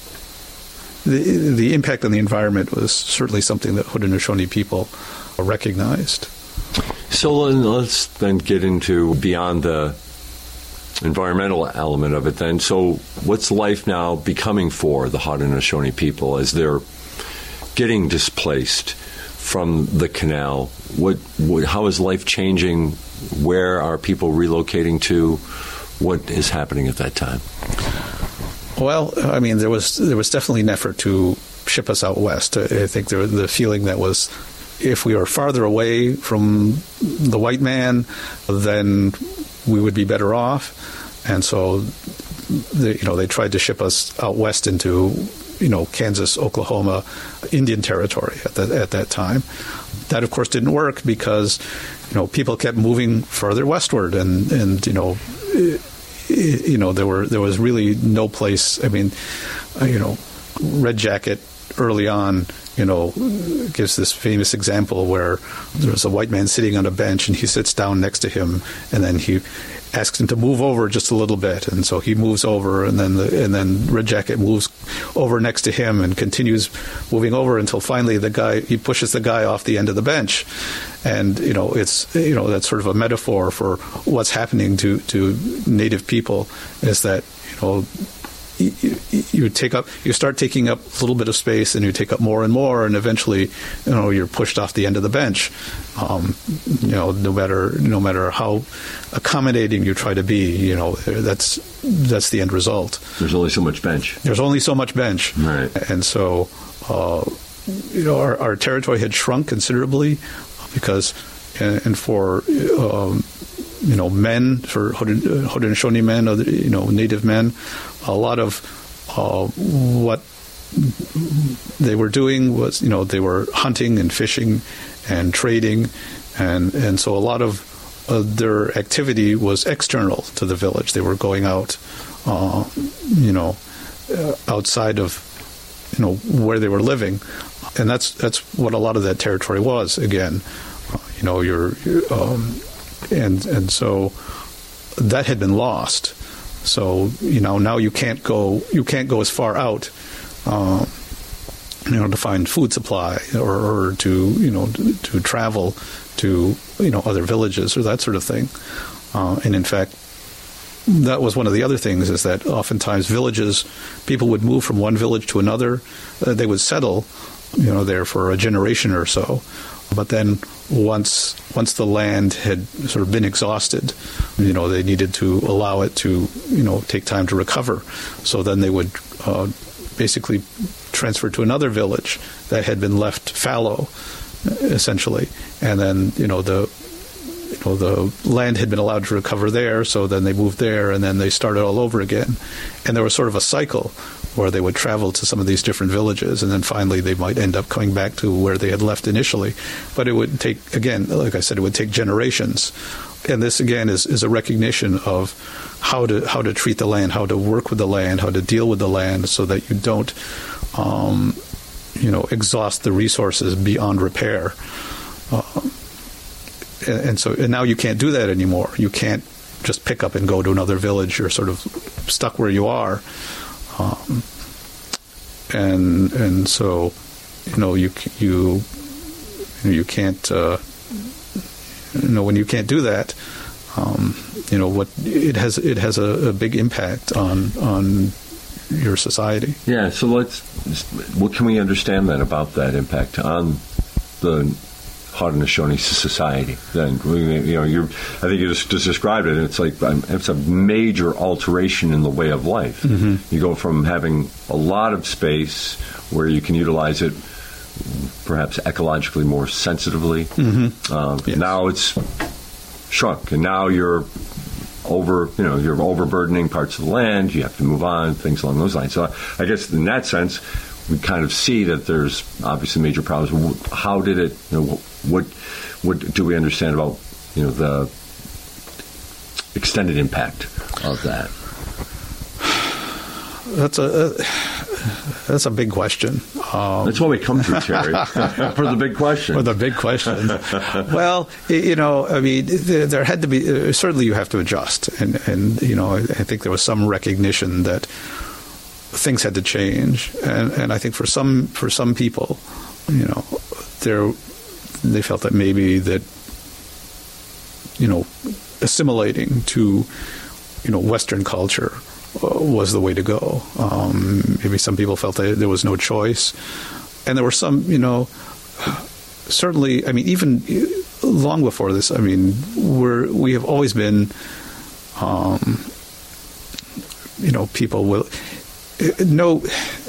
[SPEAKER 7] the the impact on the environment was certainly something that Haudenosaunee people recognized.
[SPEAKER 6] So let's then get into beyond the environmental element of it. Then, so what's life now becoming for the Haudenosaunee people as they're getting displaced from the canal? What, what, how is life changing? Where are people relocating to? What is happening at that time?
[SPEAKER 7] Well, I mean, there was there was definitely an effort to ship us out west. I think there was the feeling that was, if we were farther away from the white man, then we would be better off. And so, they, you know, they tried to ship us out west into, you know, Kansas, Oklahoma, Indian Territory at that at that time. That, of course, didn't work because, you know, people kept moving further westward, and, and you know, it, you know, there were there was really no place. I mean, uh, you know, Red Jacket early on, you know, gives this famous example where there's a white man sitting on a bench, and he sits down next to him, and then he asks him to move over just a little bit, and so he moves over, and then the, and then Red Jacket moves over next to him and continues moving over until finally the guy he pushes the guy off the end of the bench, and you know it's you know that's sort of a metaphor for what's happening to to Native people, is that you know. You, you take up, you start taking up a little bit of space, and you take up more and more, and eventually, you know, you're pushed off the end of the bench. Um, you know, no matter no matter how accommodating you try to be, you know, that's that's the end result.
[SPEAKER 6] There's only so much bench.
[SPEAKER 7] There's only so much bench,
[SPEAKER 6] right?
[SPEAKER 7] And so, uh, you know, our, our territory had shrunk considerably because, and, and for. Um, You know, men, for Haudenosaunee men, or you know, Native men, a lot of uh, what they were doing was, you know, they were hunting and fishing and trading, and and so a lot of uh, their activity was external to the village. They were going out, uh, you know, uh, outside of, you know, where they were living, and that's that's what a lot of that territory was. Again, uh, you know, you're. you're um, And and so that had been lost. So you know now you can't go you can't go as far out, uh, you know, to find food supply or, or to you know to, to travel to you know other villages or that sort of thing. Uh, and in fact, that was one of the other things, is that oftentimes villages, people would move from one village to another. Uh, they would settle, you know, there for a generation or so. But then once once the land had sort of been exhausted, you know, they needed to allow it to, you know, take time to recover. So then they would uh, basically transfer to another village that had been left fallow, essentially. And then, you know, the you know the land had been allowed to recover there, so then they moved there, and then they started all over again. And there was sort of a cycle where they would travel to some of these different villages, and then finally they might end up coming back to where they had left initially. But it would take, again, like I said, it would take generations. And this, again, is, is a recognition of how to how to treat the land, how to work with the land, how to deal with the land, so that you don't, um, you know, exhaust the resources beyond repair. Uh, and, and so, and now you can't do that anymore. You can't just pick up and go to another village. You're sort of stuck where you are. Um, and and so, you know, you you you can't uh, you know when you can't do that, um, you know what it has it has a, a big impact on on your society.
[SPEAKER 6] Yeah. So let's. What can we understand then about that impact on the Haudenosaunee society? Then, you know, you're, I think you just, just described it. It's like um, it's a major alteration in the way of life. Mm-hmm. You go from having a lot of space where you can utilize it, perhaps ecologically more sensitively. Mm-hmm. Um, yes. Now it's shrunk, and now you're over. You know, you're overburdening parts of the land. You have to move on, things along those lines. So, I, I guess in that sense, we kind of see that there's obviously major problems. How did it? You know, what what do we understand about, you know, the extended impact of that?
[SPEAKER 7] That's a uh, that's a big question.
[SPEAKER 6] Um, that's what we come to, Terry, for the big question.
[SPEAKER 7] For the big question. Well, you know, I mean, there, there had to be uh, certainly you have to adjust, and and you know, I, I think there was some recognition that things had to change, and, and I think for some for some people, you know, there they felt that maybe that, you know, assimilating to, you know, Western culture uh, was the way to go. Um, maybe some people felt that there was no choice, and there were some, you know, certainly. I mean, even long before this, I mean, we're we have always been, um, you know, people will. No,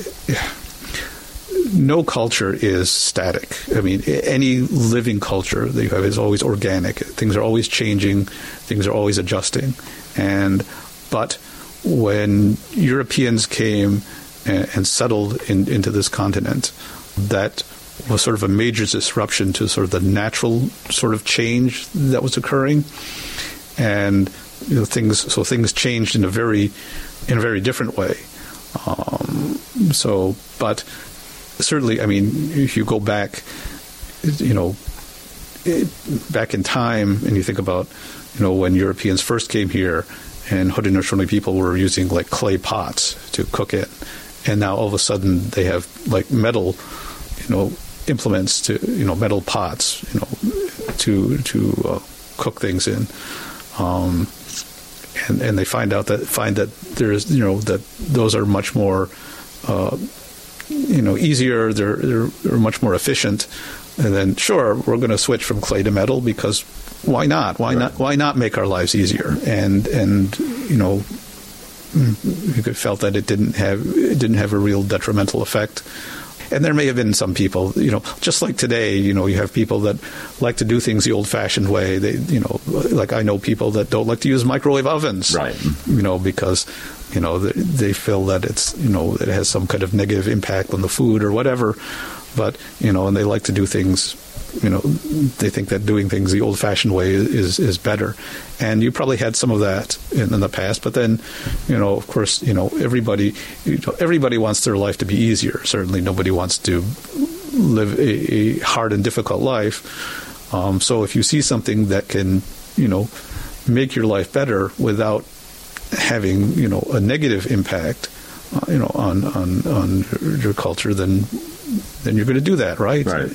[SPEAKER 7] no culture is static. I mean, any living culture that you have is always organic. Things are always changing. Things are always adjusting. And but when Europeans came and, and settled in, into this continent, that was sort of a major disruption to sort of the natural sort of change that was occurring. And you know, things so things changed in a very in a very different way. Um, so, but certainly, I mean, if you go back, you know, back in time, and you think about, you know, when Europeans first came here, and Haudenosaunee people were using like clay pots to cook in, and now all of a sudden they have like metal, you know, implements to, you know, metal pots, you know, to to uh, cook things in. Um, And, and they find out that find that there's you know that those are much more uh, you know easier. They're, they're they're much more efficient. And then sure, we're going to switch from clay to metal because why not? Why right. not? Why not make our lives easier? And and you know you could felt that it didn't have it didn't have a real detrimental effect. And there may have been some people, you know, just like today, you know, you have people that like to do things the old-fashioned way. They, you know, like I know people that don't like to use microwave ovens,
[SPEAKER 6] right?
[SPEAKER 7] You know, because, you know, they, they feel that it's, you know, it has some kind of negative impact on the food or whatever. But, you know, and they like to do things, you know, they think that doing things the old-fashioned way is is better. And you probably had some of that in, in the past. But then, you know, of course, you know, everybody you know, everybody wants their life to be easier. Certainly nobody wants to live a, a hard and difficult life. Um, so if you see something that can, you know, make your life better without having, you know, a negative impact, uh, you know, on, on, on your culture, then then you're going to do that, right?
[SPEAKER 6] Right.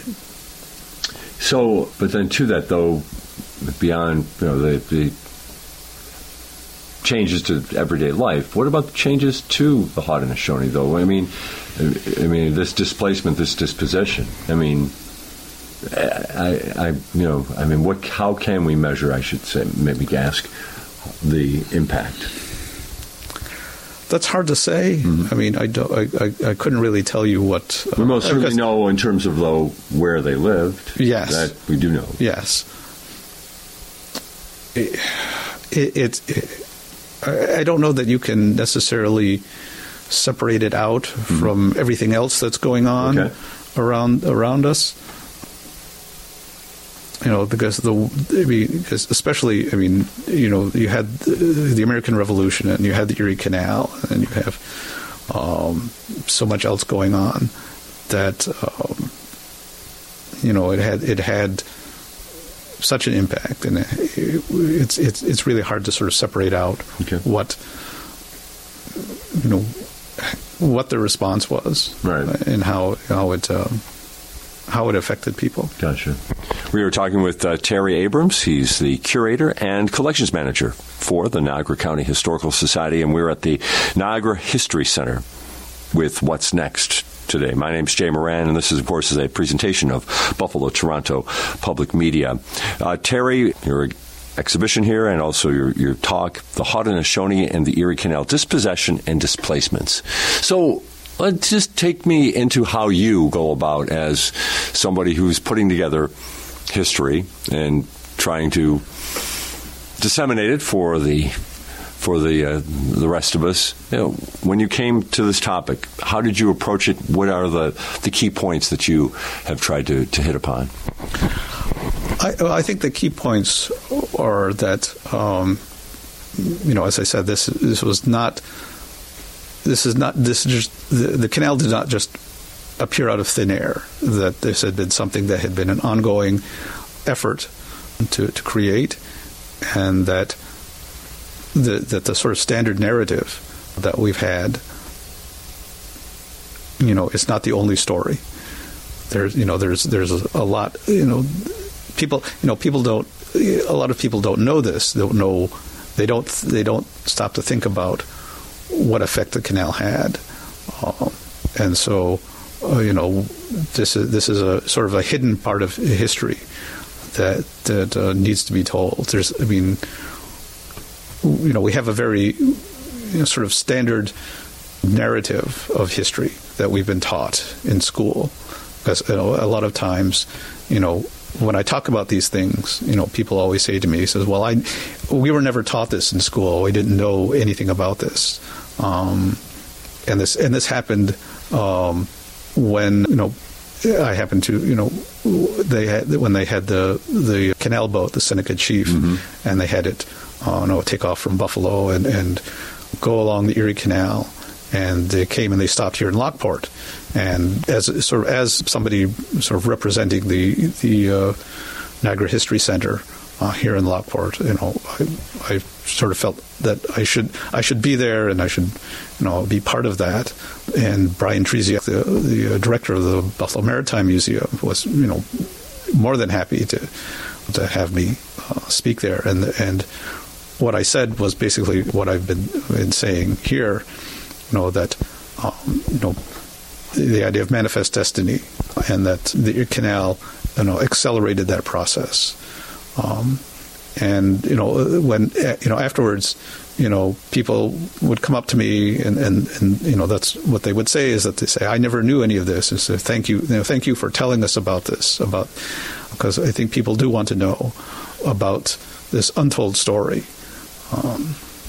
[SPEAKER 6] So, but then to that, though, beyond, you know, the, the changes to everyday life. What about the changes to the Haudenosaunee, though? I mean, I mean, this displacement, this dispossession. I mean, I, I, you know, I mean, what? How can we measure? I should say, maybe ask the impact.
[SPEAKER 7] That's hard to say. Mm-hmm. I mean, I, don't, I, I, I couldn't really tell you what. Uh,
[SPEAKER 6] we most certainly know in terms of though where they lived.
[SPEAKER 7] Yes,
[SPEAKER 6] that we do know.
[SPEAKER 7] Yes. It, it, it, it I don't know that you can necessarily separate it out mm-hmm. from everything else that's going on okay. around around us. You know, because the, I mean, because especially, I mean, you know, you had the, the American Revolution and you had the Erie Canal and you have um, so much else going on that, um, you know, it had it had such an impact, and it, it's it's it's really hard to sort of separate out okay. what you know what the response was,
[SPEAKER 6] right,
[SPEAKER 7] and how how it. Um, how it affected people.
[SPEAKER 6] Gotcha. We were talking with uh, Terry Abrams. He's the curator and collections manager for the Niagara County Historical Society, and we're at the Niagara History Center with What's Next today. My name's Jay Moran, and this is, of course, is a presentation of Buffalo Toronto Public Media. Uh, Terry, your exhibition here and also your, your talk, The Haudenosaunee and the Erie Canal, Dispossession and Displacements. So, let's just take me into how you go about as somebody who's putting together history and trying to disseminate it for the for the uh, the rest of us. You know, when you came to this topic, how did you approach it? What are the, the key points that you have tried to, to hit upon?
[SPEAKER 7] I, I think the key points are that, um, you know, as I said, this this was not. This is not this just the, the canal did not just appear out of thin air. That this had been something that had been an ongoing effort to to create, and that the that the sort of standard narrative that we've had, you know, it's not the only story. There's you know there's there's a, a lot you know people you know people don't a lot of people don't know this. They don't know they don't they don't stop to think about what effect the canal had, um, and so uh, you know this is this is a sort of a hidden part of history that that uh, needs to be told. There's, I mean, you know, we have a very you know, sort of standard narrative of history that we've been taught in school, because you know, a lot of times, you know, when I talk about these things, you know, people always say to me, he says, well, I, we were never taught this in school. We didn't know anything about this. Um, and this, and this happened, um, when, you know, I happened to, you know, they had, when they had the, the canal boat, the Seneca Chief, mm-hmm. and they had it, uh, you know, take off from Buffalo and, and go along the Erie Canal. And they came and they stopped here in Lockport. And as sort of as somebody sort of representing the the uh, Niagara History Center uh, here in Lockport, you know, I, I sort of felt that I should I should be there and I should, you know, be part of that. And Brian Treziak, the the director of the Buffalo Maritime Museum, was, you know, more than happy to to have me uh, speak there. And and what I said was basically what I've been been saying here. You know, that, um, you know, the idea of manifest destiny, and that the Erie Canal, you know, accelerated that process. Um, and, you know, when, you know, afterwards, you know, people would come up to me and, and, and, you know, that's what they would say is that they say, I never knew any of this. And say, thank you, you know, thank you for telling us about this, about, because I think people do want to know about this untold story. Um,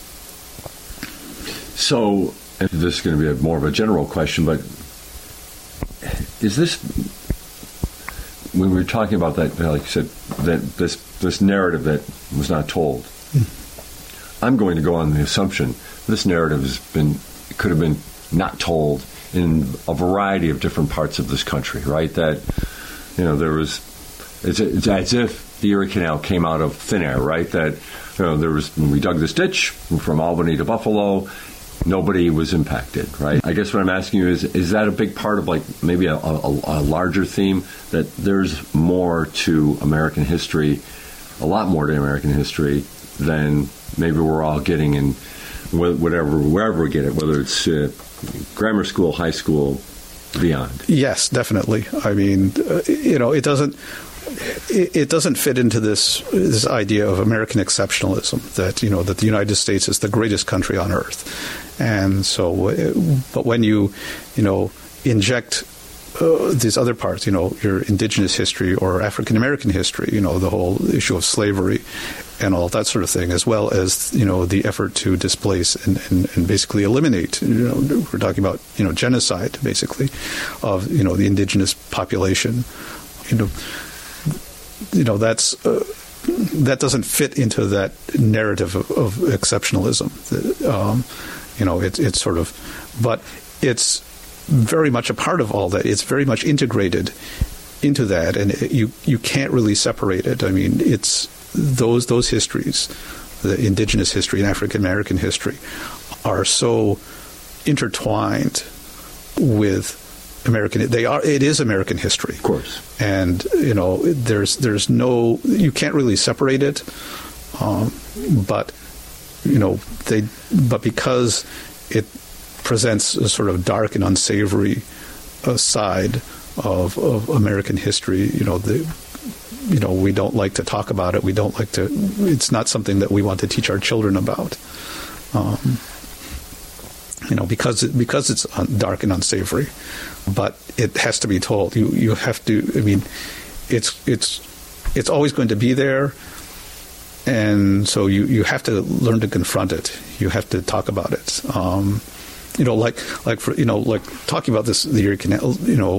[SPEAKER 6] so, and this is going to be a more of a general question, but is this, when we were talking about that, like you said, that this this narrative that was not told, mm. I'm going to go on the assumption this narrative has been, could have been not told in a variety of different parts of this country, right? That, you know, there was, it's, it's as if the Erie Canal came out of thin air, right? That, you know, there was, when we dug this ditch from Albany to Buffalo, nobody was impacted, right? I guess what I'm asking you is, is that a big part of, like, maybe a, a, a larger theme, that there's more to American history, a lot more to American history than maybe we're all getting in whatever, wherever we get it, whether it's uh, grammar school, high school, beyond.
[SPEAKER 7] Yes, definitely. I mean, uh, you know, it doesn't it, it doesn't fit into this this idea of American exceptionalism that, you know, that the United States is the greatest country on earth. And so, but when you, you know, inject uh, these other parts, you know, your indigenous history or African American history, you know, the whole issue of slavery and all that sort of thing, as well as, you know, the effort to displace and, and, and basically eliminate, you know, we're talking about, you know, genocide, basically, of, you know, the indigenous population, you know, you know, that's, uh, that doesn't fit into that narrative of, of exceptionalism. Um, you know, it, it's sort of, but it's very much a part of all that. It's very much integrated into that, and it, you you can't really separate it. I mean, it's those those histories, the indigenous history and African American history, are so intertwined with American. They are. It is American history,
[SPEAKER 6] of course.
[SPEAKER 7] And you know, there's there's no. You can't really separate it. Um, but you know, they. But because it presents a sort of dark and unsavory uh, side of, of American history, you know, the. You know, we don't like to talk about it. We don't like to. It's not something that we want to teach our children about. Um, you know, because it, because it's dark and unsavory, but it has to be told. You you have to. I mean, it's it's it's always going to be there, and so you, you have to learn to confront it. You have to talk about it. Um, you know, like like for you know, like talking about this the Erie Canal. You know,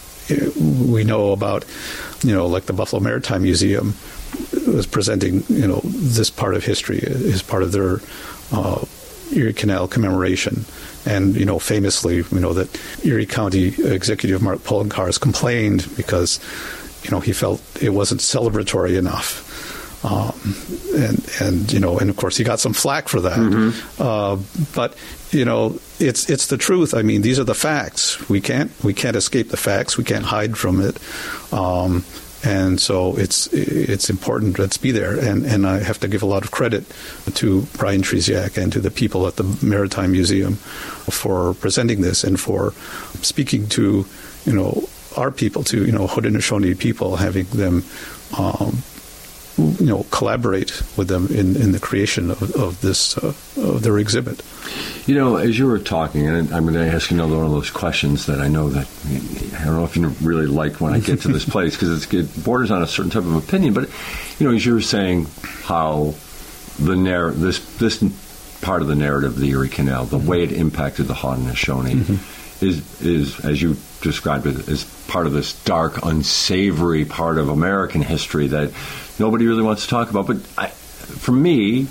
[SPEAKER 7] we know about. You know, like the Buffalo Maritime Museum was presenting, you know, this part of history as part of their uh, Erie Canal commemoration. And, you know, famously, you know, that Erie County Executive Mark Poloncarz complained because, you know, he felt it wasn't celebratory enough. Um, and, and, you know, and of course he got some flack for that. Mm-hmm. Uh, but, you know, it's it's the truth. I mean, these are the facts. We can't we can't escape the facts. We can't hide from it. Um, and so it's it's important let's be there. And, and I have to give a lot of credit to Brian Tresiak and to the people at the Maritime Museum for presenting this and for speaking to, you know, our people, to, you know, Haudenosaunee people, having them um, you know, collaborate with them in, in the creation of, of this uh, of their exhibit.
[SPEAKER 6] You know, as you were talking, and I'm going to ask you another one of those questions that I know that I don't know if you really like when I get to this place because it borders on a certain type of opinion. But you know, as you were saying, how the narr- this this part of the narrative of the Erie Canal, the mm-hmm. way it impacted the Haudenosaunee, mm-hmm. is is as you described it, is part of this dark, unsavory part of American history that nobody really wants to talk about. But I, for me,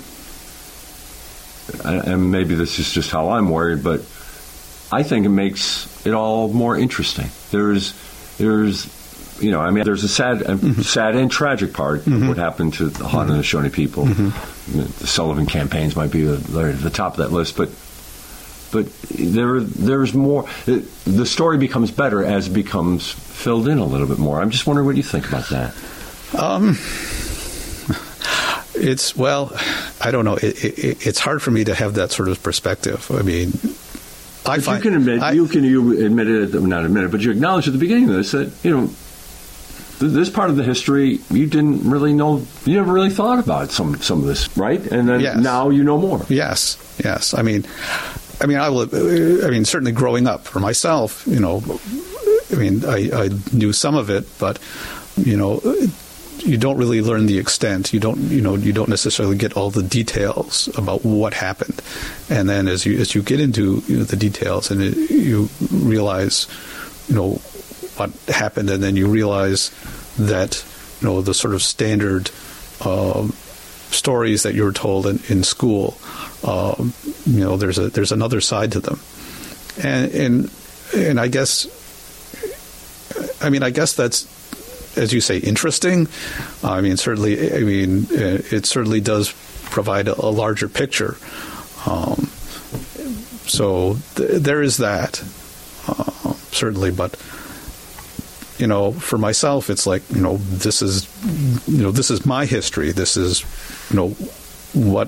[SPEAKER 6] and maybe this is just how I'm wired, but I think it makes it all more interesting. There's, there's, you know, I mean, there's a sad, mm-hmm. sad and tragic part mm-hmm. of what happened to the Haudenosaunee people. Mm-hmm. The Sullivan campaigns might be at the top of that list, but but there, there's more. The story becomes better as it becomes filled in a little bit more. I'm just wondering what you think about that.
[SPEAKER 7] Um. It's, well, I don't know. It, it, it's hard for me to have that sort of perspective. I mean, I
[SPEAKER 6] but
[SPEAKER 7] find...
[SPEAKER 6] You can admit, I, you can you admit it, not admit it, but you acknowledge at the beginning of this that, you know, th- this part of the history, you didn't really know, you never really thought about some some of this, right? And then yes. Now you know more.
[SPEAKER 7] Yes, yes. I mean, I mean, I will, I mean, certainly growing up for myself, you know, I mean, I, I knew some of it, but, you know... You don't really learn the extent. You don't, you know, you don't necessarily get all the details about what happened. And then as you as you get into, you know, the details, and it, you realize, you know, what happened, and then you realize that, you know, the sort of standard um, stories that you were told in, in school, um, you know, there's a there's another side to them, and and and I guess, I mean, I guess that's. As you say, interesting. I mean, certainly. I mean, it certainly does provide a, a larger picture. Um, so th- there is that, uh, certainly. But you know, for myself, it's like, you know, this is, you know, this is my history. This is, you know, what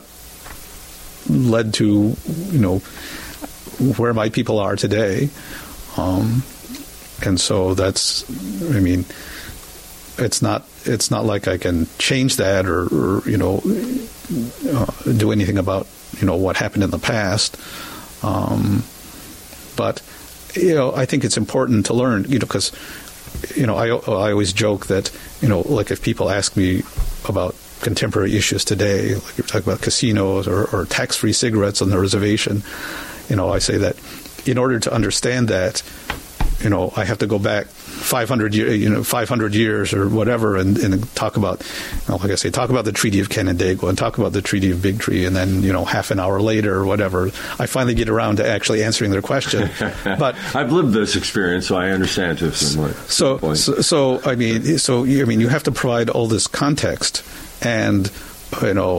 [SPEAKER 7] led to, you know, where my people are today. Um, and so that's, I mean, it's not it's not like I can change that or, or you know, uh, do anything about, you know, what happened in the past. Um, but, you know, I think it's important to learn, you know, because, you know, I, I always joke that, you know, like if people ask me about contemporary issues today, like you're talking about casinos or, or tax-free cigarettes on the reservation, you know, I say that in order to understand that, you know, I have to go back five hundred years, you know, five hundred years or whatever, and, and talk about, you know, like I say, talk about the Treaty of Canandaigua and talk about the Treaty of Big Tree, and then, you know, half an hour later or whatever, I finally get around to actually answering their question. But
[SPEAKER 6] I've lived this experience, so I understand to some
[SPEAKER 7] so,
[SPEAKER 6] point.
[SPEAKER 7] so, so I mean, so I mean, you have to provide all this context, and you know,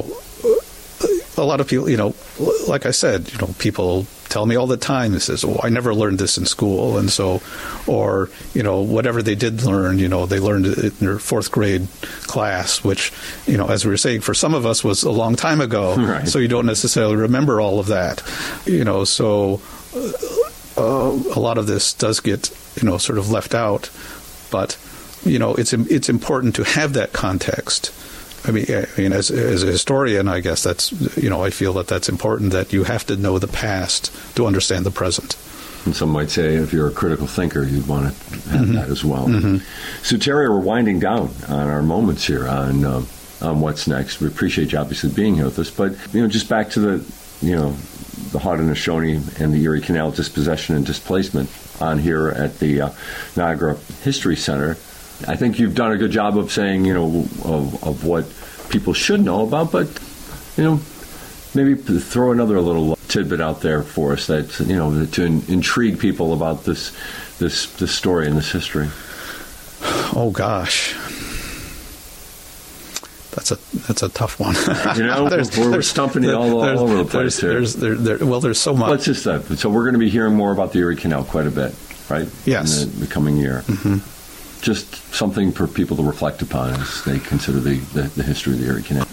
[SPEAKER 7] a lot of people, you know, like I said, you know, people tell me all the time, it says, oh, I never learned this in school. And so, or, you know, whatever they did learn, you know, they learned it in their fourth grade class, which, you know, as we were saying, for some of us was a long time ago.
[SPEAKER 6] Right.
[SPEAKER 7] So you don't necessarily remember all of that, you know, so uh, a lot of this does get, you know, sort of left out. But, you know, it's it's important to have that context. I mean, I mean, as as a historian, I guess that's, you know, I feel that that's important, that you have to know the past to understand the present.
[SPEAKER 6] And some might say if you're a critical thinker, you'd want to have mm-hmm. that as well.
[SPEAKER 7] Mm-hmm.
[SPEAKER 6] So, Terry, we're winding down on our moments here on, uh, on What's Next. We appreciate you obviously being here with us. But, you know, just back to the, you know, the Haudenosaunee and the Erie Canal dispossession and displacement on here at the uh, Niagara History Center. I think you've done a good job of saying, you know, of, of what people should know about, but, you know, maybe throw another little tidbit out there for us that, you know, to in, intrigue people about this, this, this story and this history.
[SPEAKER 7] Oh gosh, that's a that's a tough one.
[SPEAKER 6] You know, there's, we're, we're stumping it all, all over the place here.
[SPEAKER 7] There's, there, there, well, there's so much.
[SPEAKER 6] Let's just uh, so we're going to be hearing more about the Erie Canal quite a bit, right?
[SPEAKER 7] Yes,
[SPEAKER 6] in the, the coming year.
[SPEAKER 7] Mm-hmm.
[SPEAKER 6] Just something for people to reflect upon as they consider the, the, the history of the Erie Canal.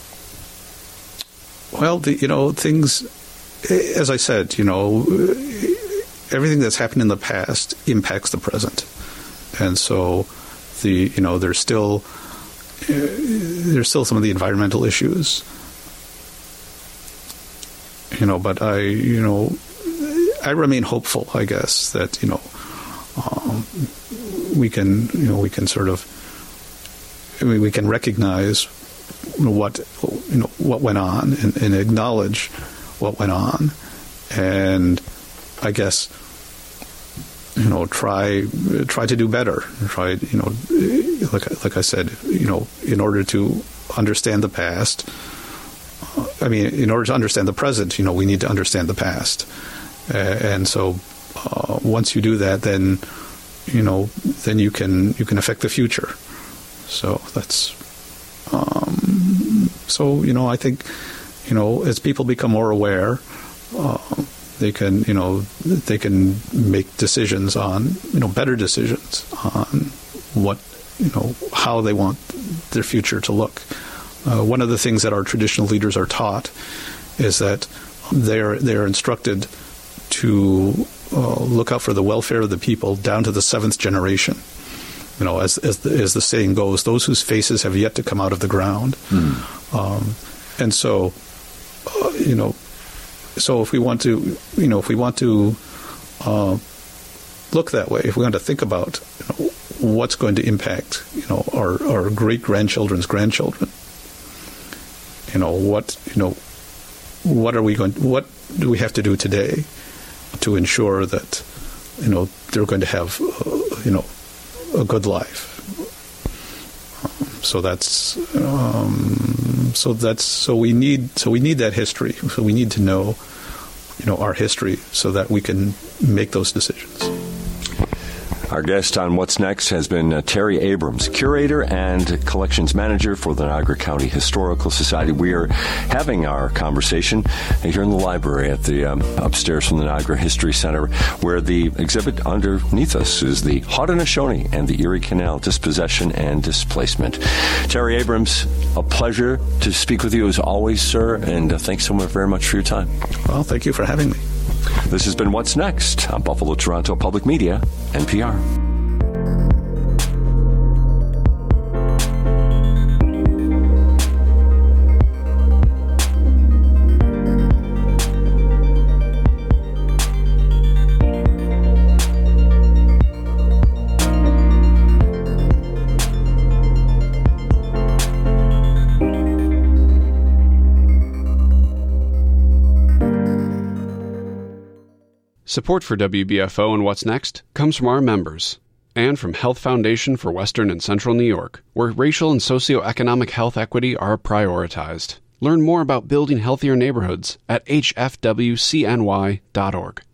[SPEAKER 7] Well, the, you know, things, as I said, you know, everything that's happened in the past impacts the present. And so, the you know, there's still, uh, there's still some of the environmental issues. You know, but I, you know, I remain hopeful, I guess, that, you know, um, we can, you know, we can sort of, I mean, we can recognize what, you know, what went on and, and acknowledge what went on, and I guess, you know, try try to do better. Try, you know, like like I said, you know, in order to understand the past. I mean, in order to understand the present, you know, we need to understand the past, uh, and so uh, once you do that, then, you know, then you can you can affect the future. So that's um, so you know I think, you know, as people become more aware, uh, they can you know they can make decisions on you know better decisions on what you know how they want their future to look. Uh, one of the things that our traditional leaders are taught is that they're they're instructed to uh, look out for the welfare of the people down to the seventh generation. You know, as as the, as the saying goes, those whose faces have yet to come out of the ground. Mm. Um, and so, uh, you know, so if we want to, you know, if we want to uh, look that way, if we want to think about, you know, what's going to impact, you know, our our great grandchildren's grandchildren. You know, what you know, what are we going? What do we have to do today to ensure that, you know, they're going to have, uh, you know, a good life? Um, so that's um, so that's so we need so we need that history. So we need to know, you know, our history so that we can make those decisions.
[SPEAKER 6] Our guest on What's Next has been uh, Terry Abrams, Curator and Collections Manager for the Niagara County Historical Society. We are having our conversation here in the library at the um, upstairs from the Niagara History Center, where the exhibit underneath us is the Haudenosaunee and the Erie Canal, Dispossession and Displacement. Terry Abrams, a pleasure to speak with you as always, sir, and uh, thanks so much very much for your time.
[SPEAKER 7] Well, thank you for having me.
[SPEAKER 6] This has been What's Next on Buffalo Toronto Public Media, N P R.
[SPEAKER 1] Support for W B F O and What's Next comes from our members and from Health Foundation for Western and Central New York, where racial and socioeconomic health equity are prioritized. Learn more about building healthier neighborhoods at h f w c n y dot org.